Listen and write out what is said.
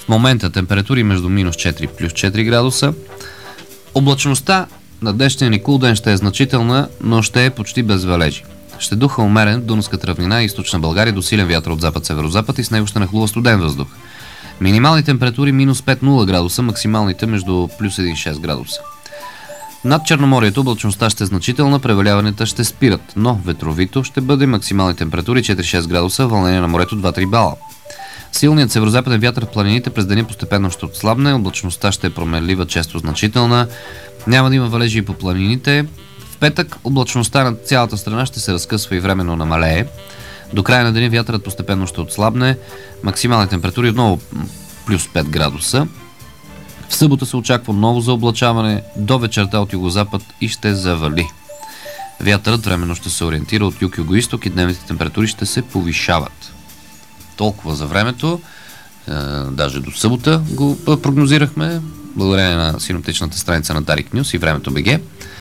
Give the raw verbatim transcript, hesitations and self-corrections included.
В момента температури между минус четири плюс четири градуса. Облачността на днешния ни кул ден ще е значителна, но ще е почти без валежи. Ще духа умерен в Дунавската равнина и източна България до силен вятър от запад-северозапад и с него ще нахлува студен въздух. Минимални температури минус пет до нула градуса, максималните между плюс един и шест градуса. Над Черноморието облачността ще е значителна, преваляванията ще спират, но ветровито ще бъде, максимални температури четири до шест градуса, вълнение на морето два до три бала. Силният северозападен вятър в планините през деня постепенно ще отслабне, облачността ще е променлива, често значителна, няма да има валежи и по планините. В петък облачността над цялата страна ще се разкъсва и временно намалее. До края на деня вятърът постепенно ще отслабне, максимални температури отново плюс пет градуса. В събота се очаква ново заоблачаване до вечерта от югозапад и ще завали. Вятърът временно ще се ориентира от юг-югоизток и дневните температури ще се повишават. Толкова за времето, е, даже до събота го прогнозирахме, благодарение на синоптичната страница на Дарик Нюс и Времето БГ.